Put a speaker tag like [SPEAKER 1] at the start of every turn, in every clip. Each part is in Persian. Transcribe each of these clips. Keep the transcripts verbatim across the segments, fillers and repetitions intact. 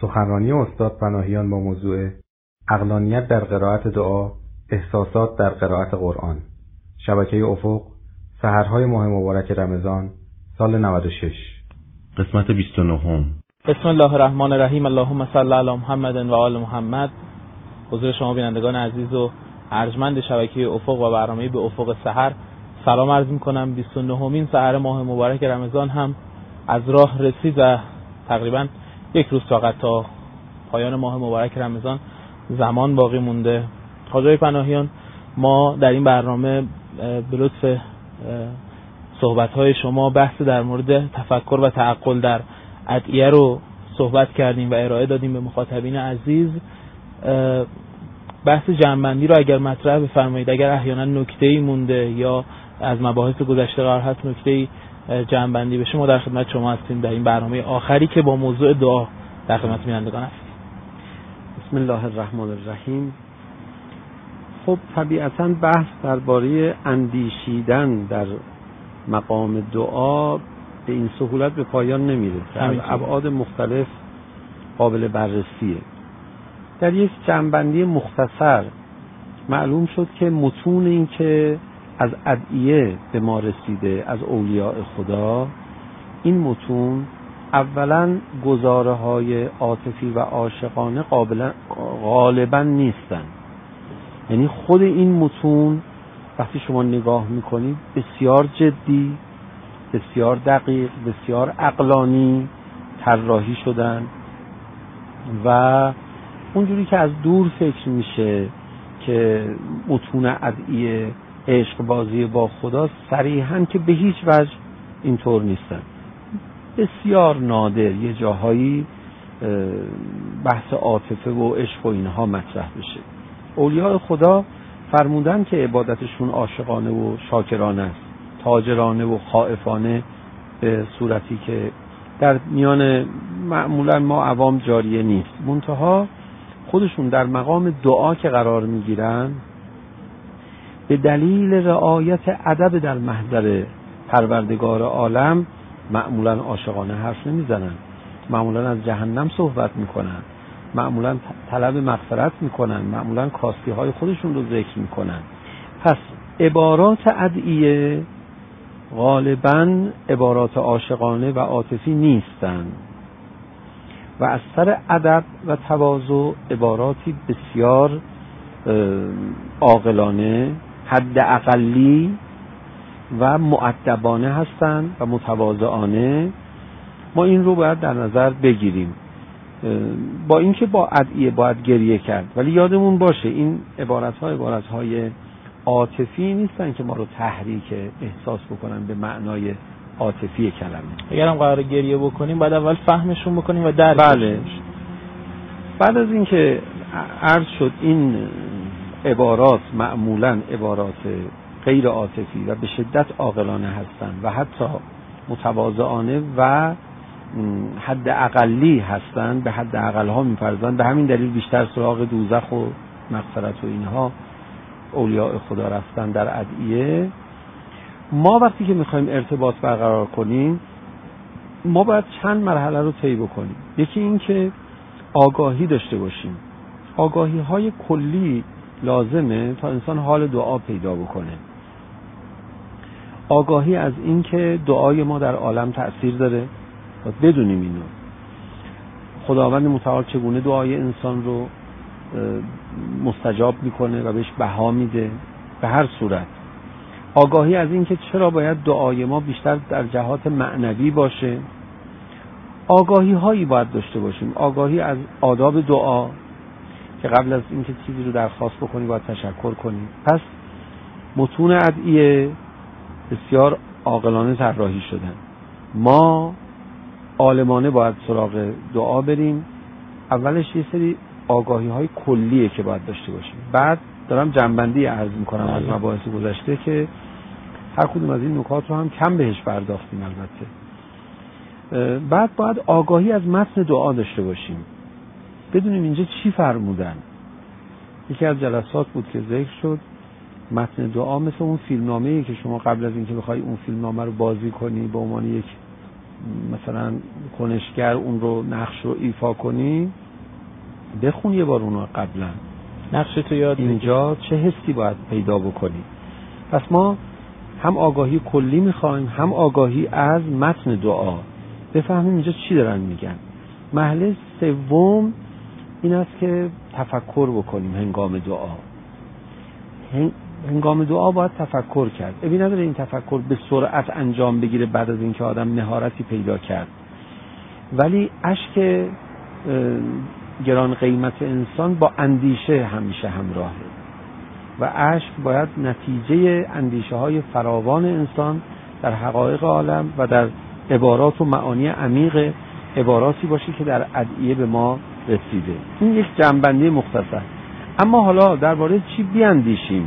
[SPEAKER 1] سخنرانی استاد پناهیان با موضوع عقلانیت در قرائت دعا، احساسات در قرائت قرآن، شبکه افق، سحرهای ماه مبارک رمضان، سال نود و شش، قسمت بیست و نه.
[SPEAKER 2] بسم الله الرحمن الرحیم. اللهم صل علی محمد و آل محمد. حضور شما بینندگان عزیز و ارجمند شبکه افق و برنامه به افق سحر سلام عرض می‌کنم. بیست و نهمین سحر ماه مبارک رمضان هم از راه رسید و تقریبا یک روز فقط تا پایان ماه مبارک رمضان زمان باقی مونده. حاجی پناهیان، ما در این برنامه به لطف صحبت‌های شما بحث در مورد تفکر و تعقل در ادعیه رو صحبت کردیم و ارائه دادیم به مخاطبین عزیز. بحث جمع‌بندی رو اگر مطرح بفرمایید، اگر احیانا نکته‌ای مونده یا از مباحث گذشته قرار هست نکته‌ای جمع‌بندی بشه، ما در خدمت شما هستیم در این برنامه آخری که با موضوع دعا در خدمت بینندگان هستیم.
[SPEAKER 3] بسم الله الرحمن الرحیم. خب طبیعتاً بحث درباره اندیشیدن در مقام دعا به این سهولت به پایان نمیره. در ابعاد مختلف قابل بررسیه. در یک جمع‌بندی مختصر معلوم شد که متون این که از ادعیه به ما رسیده از اولیاء خدا، این متون اولا گزاره های عاطفی و عاشقانه غالبا نیستن. یعنی خود این متون وقتی شما نگاه میکنید بسیار جدی، بسیار دقیق، بسیار عقلانی طراحی شدن و اونجوری که از دور فکر میشه که متون ادعیه عشق بازی با خدا، صریحاً که به هیچ وجه اینطور نیستن. بسیار نادر یه جاهایی بحث عاطفه و عشق و اینها مطرح بشه. اولیاء خدا فرمودن که عبادتشون عاشقانه و شاکرانه است، تاجرانه و خائفانه، به صورتی که در میان معمولا ما عوام جاریه نیست. منتها خودشون در مقام دعا که قرار میگیرن، به دلیل رعایت ادب در محضر پروردگار عالم معمولا عاشقانه حرف نمیزنن، معمولا از جهنم صحبت میکنن، معمولا طلب مغفرت میکنن، معمولا کاستی های خودشون رو ذکر میکنن. پس عبارات ادعیه غالباً عبارات عاشقانه و عاطفی نیستن و از سر ادب و تواضع عباراتی بسیار عاقلانه، حد اقلی و مؤدبانه هستند و متواضعانه. ما این رو باید در نظر بگیریم. با اینکه با ادعیه باید گریه کرد، ولی یادمون باشه این عبارت‌ها عبارت‌های عاطفی نیستن که ما رو تحریک احساس بکنن به معنای عاطفی کلمه.
[SPEAKER 2] اگر هم قراره گریه بکنیم باید اول فهمشون بکنیم و درکشون.
[SPEAKER 3] بله. بعد از اینکه عرض شد این عبارات معمولاً عبارات غیر عاطفی و به شدت عاقلانه هستند و حتی متواضعانه و حد اقلی هستند، به حد اقل ها می‌پردازند، به همین دلیل بیشتر سراغ دوزخ و مغفرت و اینها اولیاء خدا رفتن در ادعیه. ما وقتی که می‌خوایم ارتباط برقرار کنیم، ما باید چند مرحله رو طی بکنیم. یکی این که آگاهی داشته باشیم. آگاهی های کلی لازمه تا انسان حال دعا پیدا بکنه. آگاهی از این که دعای ما در عالم تأثیر داره، باید بدونیم اینو. خداوند متعال چگونه دعای انسان رو مستجاب میکنه و بهش بها میده به هر صورت. آگاهی از این که چرا باید دعای ما بیشتر در جهات معنوی باشه. آگاهی هایی باید داشته باشیم. آگاهی از آداب دعا که قبل از اینکه چیزی رو درخواست بکنی باید تشکر کنی. پس متون ادعیه بسیار عاقلانه طراحی شدن. ما عالمانه باید سراغ دعا بریم. اولش یه سری آگاهی های کلیه که باید داشته باشیم. بعد دارم جنبندی عرض میکنم از مباحث گذشته که هر کدوم از این نکات رو هم کم بهش پرداختیم البته. بعد باید آگاهی از متن دعا داشته باشیم، بدونیم اینجا چی فرمودن. یکی از جلسات بود که ذکر شد متن دعا مثل اون فیلمنامه‌ای که شما قبل از اینکه بخوای اون فیلمنامه رو بازی کنی به عنوان یک مثلا کنشگر اون رو نقش رو ایفا کنی، بخون یه بار اونو قبلا،
[SPEAKER 2] نقش تو یاد
[SPEAKER 3] اینجا چه حسی باید پیدا بکنی. پس ما هم آگاهی کلی میخوایم، هم آگاهی از متن دعا، بفهمیم اینجا چی دارن میگن. مرحله سوم این است که تفکر بکنیم هنگام دعا. هنگام دعا باید تفکر کرد. ببین نداره این تفکر به سرعت انجام بگیره بعد از اینکه آدم مهارتی پیدا کرد، ولی اشک گران قیمت انسان با اندیشه همیشه همراهه و اشک باید نتیجه اندیشه های فراوان انسان در حقایق عالم و در عبارات و معانی عمیق عباراتی باشه که در ادعیه به ما رسیده. این یک جنبندی مختصر. اما حالا درباره چی بیاندیشیم؟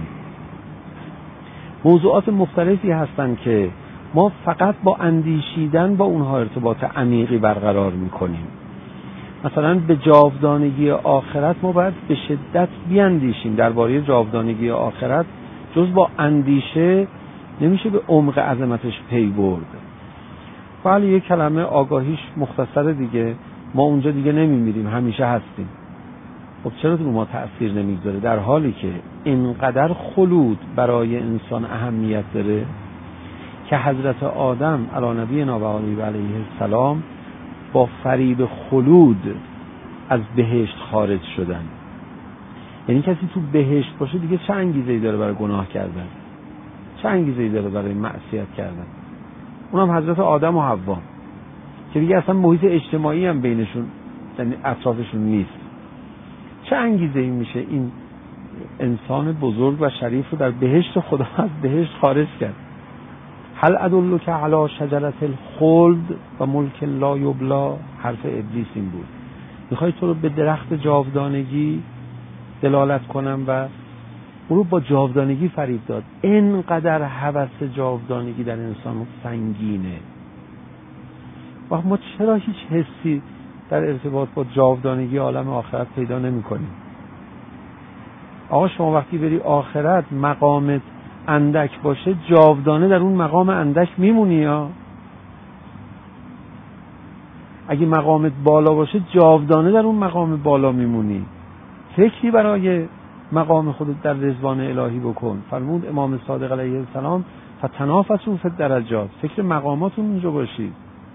[SPEAKER 3] موضوعات مختلفی هستن که ما فقط با اندیشیدن با اونها ارتباط عمیقی برقرار میکنیم. مثلا به جاودانگی آخرت ما باید به شدت بیاندیشیم. درباره جاودانگی آخرت جز با اندیشه نمیشه به عمق عظمتش پی برد. ولی یک کلمه آگاهیش مختصره دیگه، ما اونجا دیگه نمیمیریم، همیشه هستیم. خب چرا رو ما تأثیر نمیگذاره در حالی که اینقدر خلود برای انسان اهمیت داره که حضرت آدم علی نبینا و علیه السلام با فریب خلود از بهشت خارج شدن. یعنی کسی تو بهشت باشه دیگه چه انگیزه‌ای داره برای گناه کردن، چه انگیزه‌ای داره برای معصیت کردن؟ اونم حضرت آدم و حوا که دیگه اصلا محیط اجتماعی هم بینشون یعنی اطرافشون نیست. چه انگیزه‌ای میشه این انسان بزرگ و شریف رو در بهشت خدا از بهشت خارج کرد؟ هل ادلک علی شجرة الخلد و ملک لا یبلی، حرف ابلیس این بود. میخوای تو رو به درخت جاودانگی دلالت کنم و او رو با جاودانگی فریب داد. اینقدر هوس جاودانگی در انسان سنگینه و ما چرا هیچ حسی در ارتباط با جاودانگی عالم آخرت پیدا نمی کنیم؟ آقا شما وقتی بری آخرت مقامت اندک باشه، جاودانه در اون مقام اندک میمونی، یا اگه مقامت بالا باشه جاودانه در اون مقام بالا میمونی. فکری برای مقام خودت در رضوان الهی بکن. فرمود امام صادق علیه السلام فتنافسوا فی الدرجات، فکر مقاماتون اونجا باشید.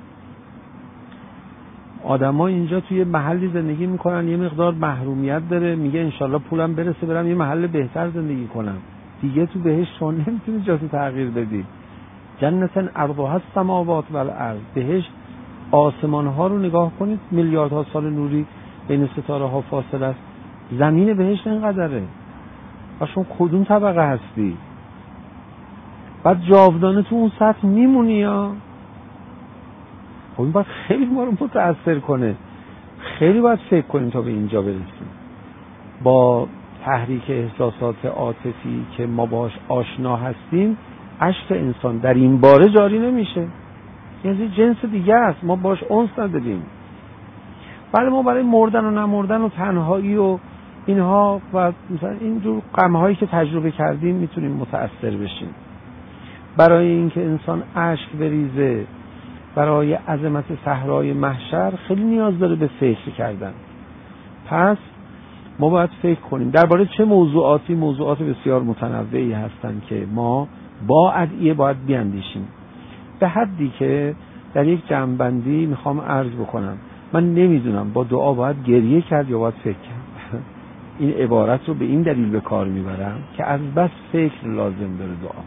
[SPEAKER 3] آدما اینجا توی محلی زندگی میکنن یه مقدار محرومیت داره، میگه انشالله پولم برسه برم یه محل بهتر زندگی کنم. دیگه تو بهشت شما نمیتونی جاتو تغییر بدی. جنتن عرضها السماوات و الارض، بهشت آسمان ها رو نگاه کنید، میلیاردها سال نوری بین ستاره ها فاصله است. زمین بهشت اینقدره و شما کدوم طبقه هستی؟ بعد جاودانه تو اون سطح میمونی یا؟ خب این باید خیلی ما رو متأثر کنه، خیلی باید فکر کنیم تا به اینجا برسیم. با تحریک احساسات عاطفی که ما باش آشنا هستیم، اشک انسان در این باره جاری نمیشه. یعنی جنس دیگه است، ما باش انس نداریم. ولی ما برای مردن و نمردن و تنهایی و اینها و مثلا اینجور غم‌هایی که تجربه کردیم میتونیم متأثر بشیم. برای اینکه انسان اشک بریزه برای عظمت صحرای محشر خیلی نیاز داره به فکر کردن. پس ما باید فکر کنیم درباره چه موضوعاتی. موضوعات بسیار متنوعی هستن که ما با ادعیه باید بیاندیشیم. به حدی که در یک جمع‌بندی میخوام عرض بکنم، من نمیدونم با دعا باید گریه کرد یا باید فکر کرد. این عبارت رو به این دلیل به کار میبرم که از بس فکر لازم داره دعا.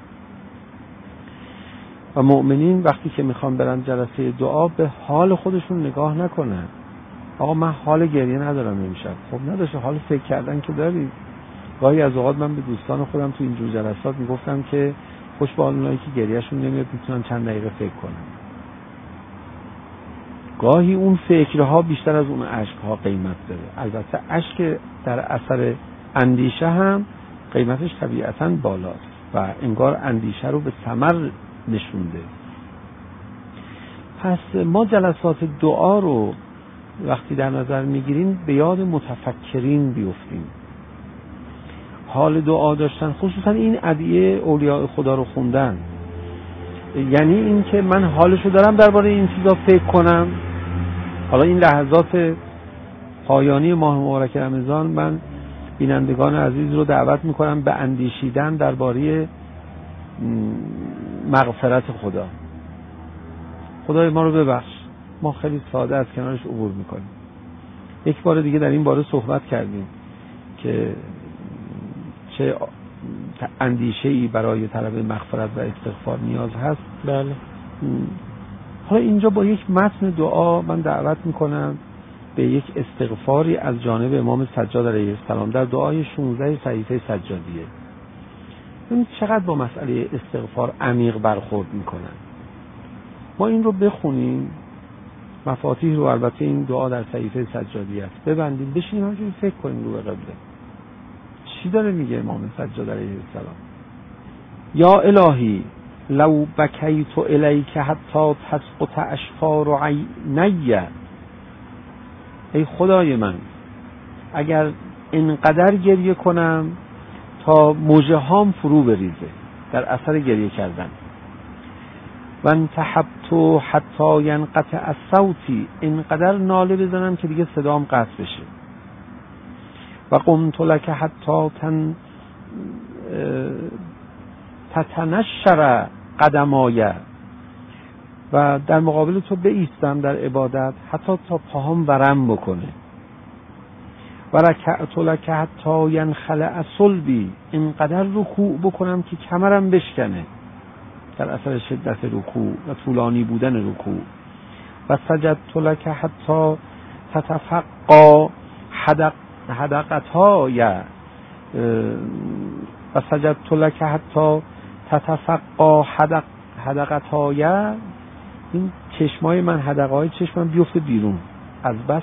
[SPEAKER 3] و مؤمنین وقتی که میخوان برن جلسه دعا به حال خودشون نگاه نکنن. آقا من حال گریه ندارم امشب. خب نداشته، حال فکر کردن که داری. گاهی از اوقات من به دوستان خودم تو اینجور جلسات میگفتم که خوش به حال اونایی که گریهشون نمیاد میتونن چند دقیقه فکر کنن. گاهی اون فکرها بیشتر از اون عشقها قیمت داره. البته عشق در اثر اندیشه هم قیمتش طبیعتاً بالاست و انگار اندیشه رو به ثمر نشونده. پس ما جلسات دعا رو وقتی در نظر میگیریم به یاد متفکرین بیفتیم. حال دعا داشتن، خصوصا این ادعیه اولیاء خدا رو خوندن. یعنی این که من حالشو دارم درباره این چیزا فکر کنم. حالا این لحظات پایانی ماه مبارک رمضان من بینندگان عزیز رو دعوت میکنم به اندیشیدن درباره مغفرت خدا. خدای ما رو ببخش، ما خیلی ساده از کنارش عبور میکنیم. یک بار دیگه در این باره صحبت کردیم که چه اندیشه‌ای برای طلب مغفرت و استغفار نیاز هست.
[SPEAKER 2] بله.
[SPEAKER 3] حالا اینجا با یک متن دعا من دعوت میکنم به یک استغفاری از جانب امام سجاد علیه السلام در دعای شانزده صحیفه سجادیه. ببینید چقدر با مسئله استغفار عمیق برخورد میکنن. ما این رو بخونیم، مفاتیح رو، البته این دعا در صحیفه سجادیه است، ببندیم بشینیم همینجوری فکر کنیم رو به قبله. چی داره میگه امام سجاد علیه السلام؟ یا الهی لو بکیت الیک حتی تسقط اشفار عینی. ای خدای من، اگر اینقدر گریه کنم تا مژه هام فرو بریزه در اثر گریه کردن، و انتحبت حتی ینقطع صوتی، اینقدر ناله بزنم که دیگه صدام قطع بشه، و قمت لک حتی تن تتنشر قدمای، و در مقابل تو بایستم در عبادت حتی تا پاهام ورم بکنه، و رکعت لک حتی ینخلع صلبی، اینقدر رکوع بکنم که کمرم بشکنه در اثر شدت رکوع و طولانی بودن رکوع، و سجدت لک حتی تتفقا حدق حدقتای، و سجدت لک حتی تتفقا حدق حدقتای، این چشمای من، حدقهای چشمم بیفته بیرون از بس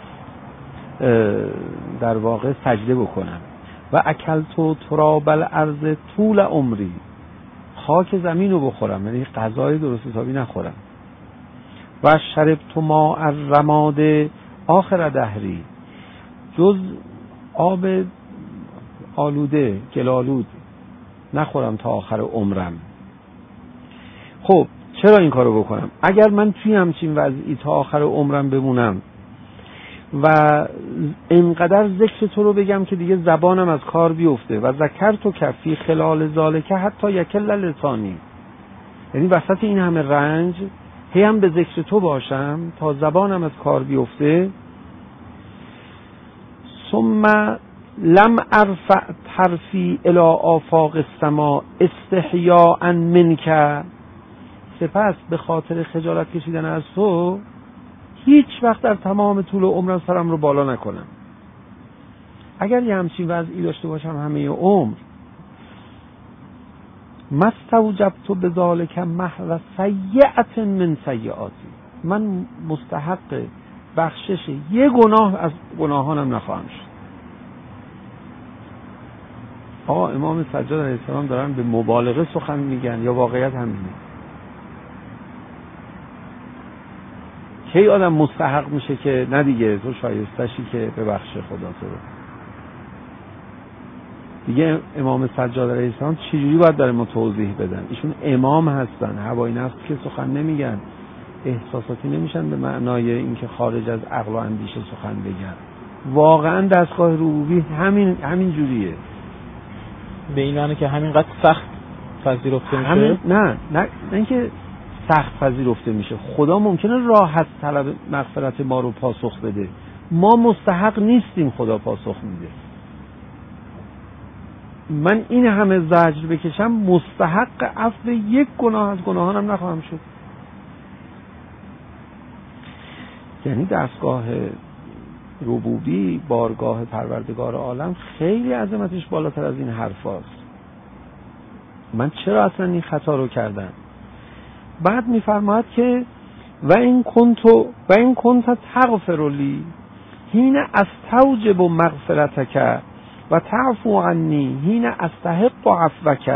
[SPEAKER 3] در واقع سجده بکنم، و اکلت تراب الارض طول عمری، خاک زمین رو بخورم، یعنی غذای درست حسابی نخورم، و شربت ماء الرماد آخر دهری، جز آب آلوده گلالود نخورم تا آخر عمرم. خب چرا این کارو بکنم؟ اگر من توی همچین وضعی تا آخر عمرم بمونم و اینقدر ذکر تو رو بگم که دیگه زبانم از کار بیفته، و ذکرت و کفی خلال ذالک حتی یکل لسانی، یعنی وسط این همه رنج هی هم به ذکر تو باشم تا زبانم از کار بیفته، ثم لم ارفع طرفی الی آفاق السما استحیاء منک، سپس به خاطر خجالت کشیدن از تو هیچ وقت در تمام طول عمرم سرم رو بالا نکنم. اگر یه همچین وضعی داشته باشم همه عمر، مستوجبت بذالک محو سیئة من سیئاتی، من مستحق بخشش یه گناه از گناهانم نخواهم شد. آقا امام سجاد علیه السلام دارن به مبالغه سخن میگن یا واقعیت همینه؟ کی آدم مستحق میشه که نه دیگه تو شایستشی که ببخشه خدا تو رو؟ دیگه امام سجاد علیه السلام چجوری باید داره ما توضیح بدن؟ ایشون امام هستن، هوای نفس که سخن نمیگن، احساساتی نمیشن به معنای اینکه خارج از عقل و اندیشه سخن بگن. واقعا دستگاه ربوبی همین همین جوریه.
[SPEAKER 2] به این معنی که همینقدر سخت پذیرفته میشه؟
[SPEAKER 3] همین نه نه نه اینکه سخت پذیرفته میشه. خدا ممکنه راحت طلب مغفرت ما رو پاسخ بده، ما مستحق نیستیم خدا پاسخ میده. من این همه زجر بکشم مستحق عفو یک گناه از گناهانم نخواهم شد. یعنی دستگاه ربوبی، بارگاه پروردگار عالم خیلی عظمتش بالاتر از این حرف هاست. من چرا اصلا این خطا رو کردم؟ بعد میفرماید که و این کنت و این کنت تغفر لی حین استوجب مغفرتک و تعفو عنی حین استحق عفوک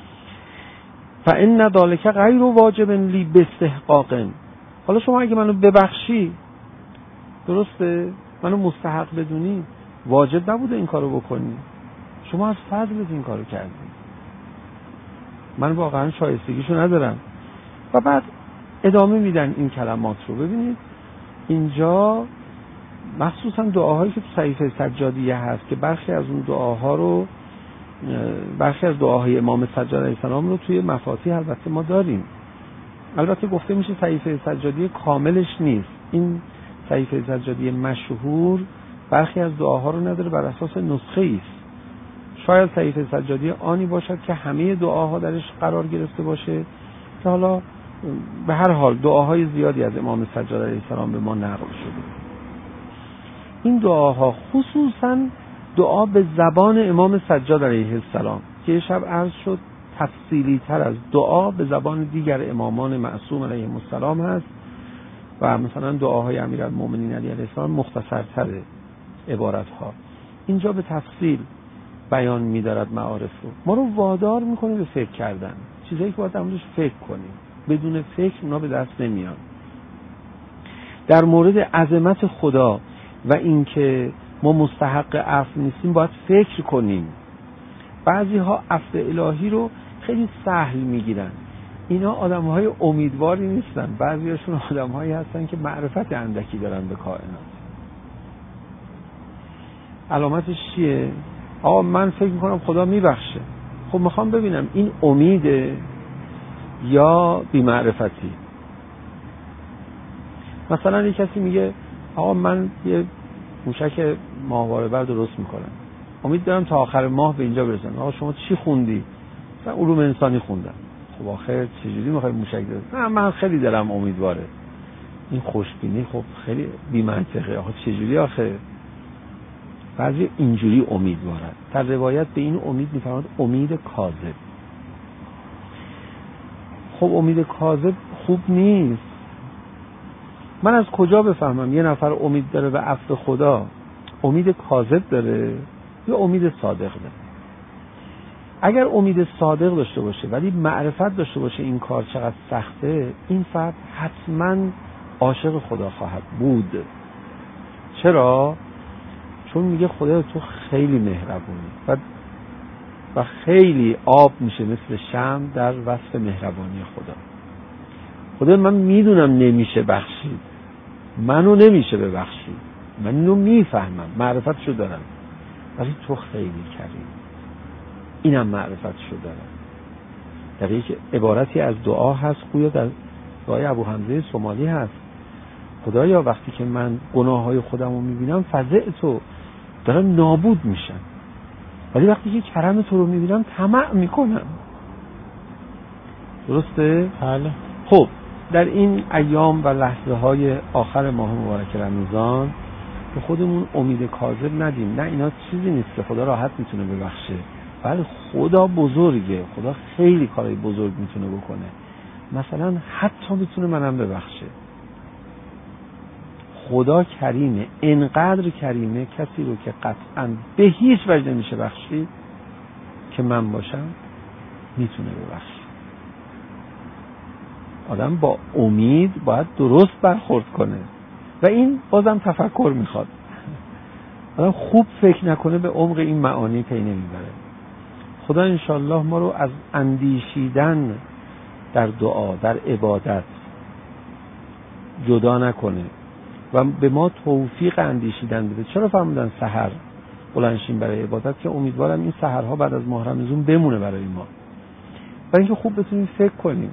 [SPEAKER 3] فان ذلک غیر واجب لی باستحقاق. حالا شما اگه منو ببخشی، درسته، منو مستحق بدونی، واجب نبوده این کارو بکنی، شما از فضلت این کارو کردی، من واقعا شایستگیشو ندارم. و بعد ادامه میدن این کلمات رو. ببینید اینجا مخصوصا دعاهایی که تو صحیفه سجادیه هست که برخی از اون دعاها رو برخی از دعاهای امام سجاد علیه السلام رو توی مفاتیح البته ما داریم. البته گفته میشه صحیفه سجادیه کاملش نیست. این صحیفه سجادیه مشهور برخی از دعاها رو نداره، بر اساس نسخه است. شاید صحیفه سجادیه آنی باشد که همه دعاها درش قرار گرفته باشه که حالا به هر حال دعاهای زیادی از امام سجاد علیه السلام به ما نقل شده. این دعاها خصوصا دعا به زبان امام سجاد علیه السلام که یه شب عرض شد تفصیلی تر از دعا به زبان دیگر امامان معصوم علیهم السلام هست و مثلا دعاهای امیرالمومنین علیه السلام مختصرتر عبارت ها. اینجا به تفصیل بیان می‌دارد معارف رو. ما رو وادار میکنه به فکر کردن، چیزایی که باید در موردش فکر کنیم. بدون فکر اونا به دست نمیان. در مورد عظمت خدا و اینکه ما مستحق عفو نیستیم باید فکر کنیم. بعضی ها عفو الهی رو خیلی سهل میگیرن. اینا آدم‌های امیدواری نیستن. بعضیاشون آدم‌هایی هستن که معرفت اندکی دارن به کائنات. علامتش چیه؟ آقا من فکر میکنم خدا میبخشه. خب میخوام ببینم این امیده یا بی‌معرفتی؟ مثلا یک کسی میگه آقا من یه موشک ماهواره بر درست میکنم، امید دارم تا آخر ماه به اینجا برسم. آقا شما چی خوندی؟ مثلا علوم انسانی خوندم. خب آخر چجوری میخوای موشک درست؟ نه من خیلی دلم امیدواره. این خوشبینی خب خیلی بی‌منطقه. آخه چجوری آخه؟ بعضی اینجوری امیدوارن. در روایت به این امید میفرماد امید کاذب. خب امید کاذب خوب نیست. من از کجا بفهمم یه نفر امید داره به عفو خدا؟ امید کاذب داره یا امید صادق داره؟ اگر امید صادق داشته باشه ولی معرفت داشته باشه این کار چقدر سخته، این فرد حتما عاشق خدا خواهد بود. چرا؟ چون میگه خدا تو خیلی مهربونی و و خیلی آب میشه مثل شمع در وصف مهربانی خدا. خدا من میدونم نمیشه بخشید، منو نمیشه ببخشید، من اینو میفهمم، معرفتشو دارم، ولی تو خیلی کریم، اینم معرفتشو دارم. در یک عبارتی از دعا هست، گویا در دعای ابو حمزه سومالی هست: خدایا وقتی که من گناههای خودم رو میبینم فزعتو، دارم نابود میشم، ولی وقتی که کرم تو رو میبینم طمع میکنم. درسته؟
[SPEAKER 2] بله.
[SPEAKER 3] خب در این ایام و لحظه های آخر ماه مبارک رمضان به خودمون امید کاذب ندیم. نه اینا چیزی نیست که خدا راحت میتونه ببخشه. بله خدا بزرگه، خدا خیلی کارهای بزرگ میتونه بکنه. مثلا حتی میتونه منم ببخشه. خدا کریمه، انقدر کریمه کسی رو که قطعا به هیچ وجه نمیشه بخشید که من باشم میتونه ببخشه. آدم با امید باید درست برخورد کنه و این بازم تفکر میخواد. آدم خوب فکر نکنه به عمق این معانی پی نمیبره. خدا انشالله ما رو از اندیشیدن در دعا، در عبادت جدا نکنه و به ما توفیق اندیشیدن بده. چرا فرمودن سحر بلند شیم برای عبادت؟ که امیدوارم این سحرها بعد از ماه رمضان بمونه برای ما، برای اینکه خوب بتونیم فکر کنیم.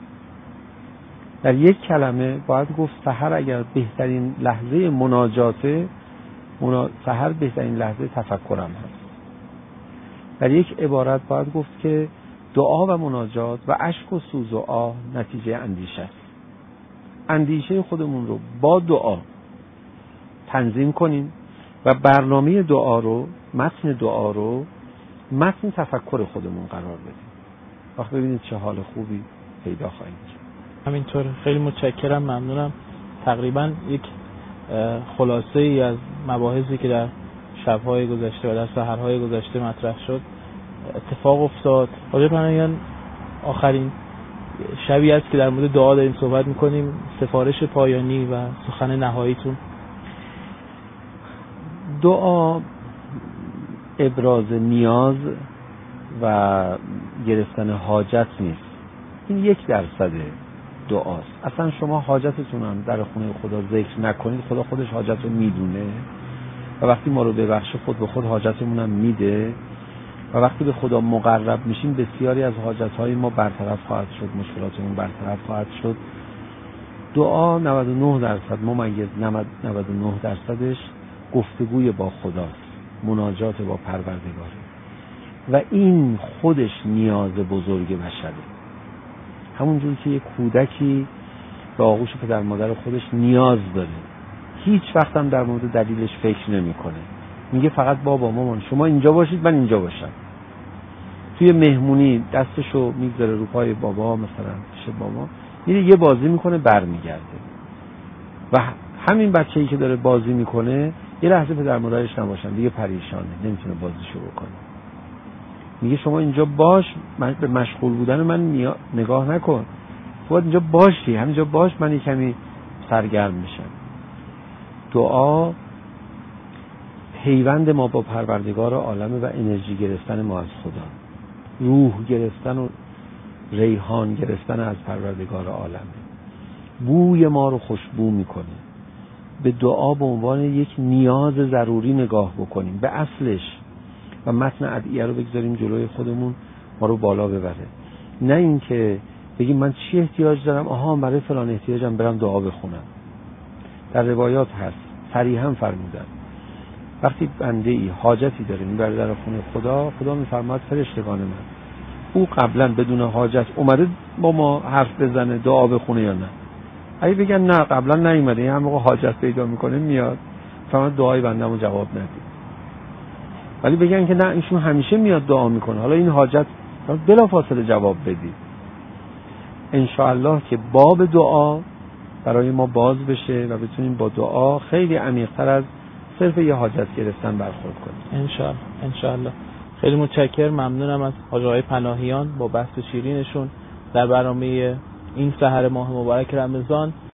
[SPEAKER 3] در یک کلمه باید گفت سحر اگر بهترین لحظه مناجاته، منا... سحر بهترین لحظه تفکرم هست. در یک عبارت باید گفت که دعا و مناجات و اشک و سوز و آه نتیجه اندیشه است. اندیشه خودمون رو با دعا تنظیم کنیم و برنامه دعا رو، متن دعا رو متن تفکر خودمون قرار بدیم. وقت ببینید چه حال خوبی پیدا خواهیم کرد.
[SPEAKER 2] همینطور. خیلی متشکرم، ممنونم. تقریبا یک خلاصه ای از مباحثی که در شب‌های گذشته و در سحرهای گذشته مطرح شد اتفاق افتاد. حاجی پناهیان آخرین شبی است که در مورد دعا داریم صحبت میکنیم. سفارش پایانی و سخن نهاییتون.
[SPEAKER 3] دعا ابراز نیاز و گرفتن حاجت نیست. این یک درصده. دعاست. اصلا شما حاجتتون هم در خونه خدا ذکر نکنید، خدا خودش حاجت رو میدونه و وقتی ما رو ببخشه خود به خود حاجتمون هم میده و وقتی به خدا مقرب میشیم بسیاری از حاجتهای ما برطرف خواهد شد، مشکلاتمون برطرف خواهد شد. دعا نود و نه درصد ممیز نود و نه درصدش گفتگوی با خداست، مناجات با پروردگاره و این خودش نیاز بزرگ بشره. همونجور که یک کودکی به آغوش پدر مادر خودش نیاز داره، هیچ وقت هم در مورد دلیلش فکر نمیکنه، میگه فقط بابا مامان شما اینجا باشید من اینجا باشم. توی مهمونی دستشو میذاره رو پای بابا، مثلا پیش بابا میره یه بازی میکنه برمیگرده و همین بچه‌ای که داره بازی میکنه یه لحظه پدر مادرش نباشن دیگه پریشانه، نمیتونه بازیشو بکنه. میگه شما اینجا باش، من به مشغول بودن من نگاه نکن، باید اینجا باشی، همینجا باش، من یه کمی سرگرم میشم. دعا پیوند ما با پروردگار عالمه و انرژی گرفتن ما از خدا، روح گرفتن و ریحان گرفتن از پروردگار عالمه. بوی ما رو خوشبو میکنه. به دعا به عنوان یک نیاز ضروری نگاه بکنیم، به اصلش، و متن ادعیه رو بگذاریم جلوی خودمون ما رو بالا ببره. نه اینکه بگیم من چی احتیاج دارم، آها برای فلان احتیاجم برم دعا بخونم. در روایات هست صریحا فرمودن وقتی بنده ای حاجتی داره میبره در خونه خدا، خدا میفرماد فرشتگان من، او قبلا بدون حاجت اومده با ما حرف بزنه دعا بخونه یا نه؟ اگه بگن نه قبلا نیومده، این هم موقع حاجت پیدا میکنه میاد، فرمود دعای بنده‌مو جواب ندید. ولی بگن که نه ایشون همیشه میاد دعا میکنه، حالا این حاجت بلافاصله جواب بدید. ان شاء الله که باب دعا برای ما باز بشه و بتونیم با دعا خیلی عمیق‌تر از صرف یه حاجت گرفتن برخورد کنیم.
[SPEAKER 2] ان شاء الله ان شاء الله. خیلی متشکرم، ممنونم از حاج آقای پناهیان با بحث شیرینشون در برنامه این سحر ماه مبارک رمضان.